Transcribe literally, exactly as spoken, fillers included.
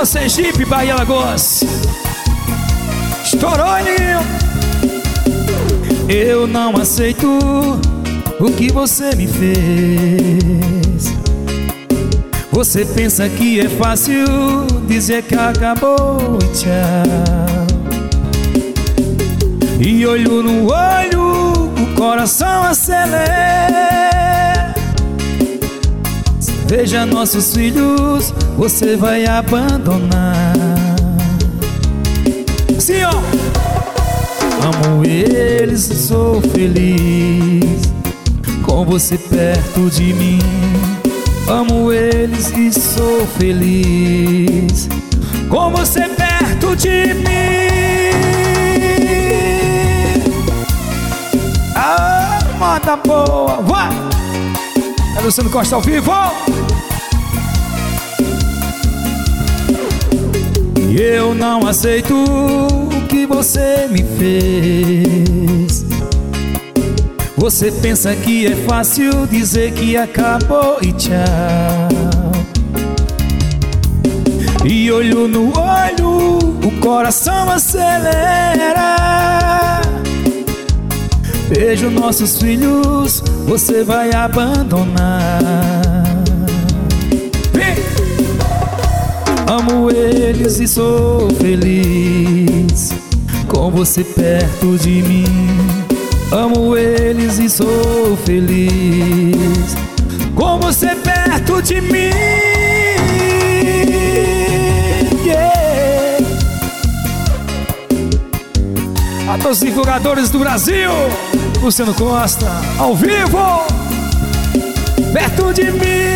Alô, Sergipe, Bahia, Alagoas. Estourou, Elinho. Eu não aceito o que você me fez. Você pensa que é fácil dizer que acabou e tchau. E olho no olho, o coração acelera. Veja nossos filhos, você vai abandonar. Sim, ó. Amo eles e sou feliz com você perto de mim. Amo eles e sou feliz com você perto de mim. Ah, moda boa, vai! É Luciano Costa ao vivo. E eu não aceito o que você me fez. Você pensa que é fácil dizer que acabou e tchau. E olho no olho, o coração acelera. Vejo nossos filhos, você vai abandonar. Vem! Amo eles e sou feliz com você perto de mim. Amo eles e sou feliz com você perto de mim. Yeah. A todos os divulgadores do Brasil, Luciano Costa, ao vivo, perto de mim.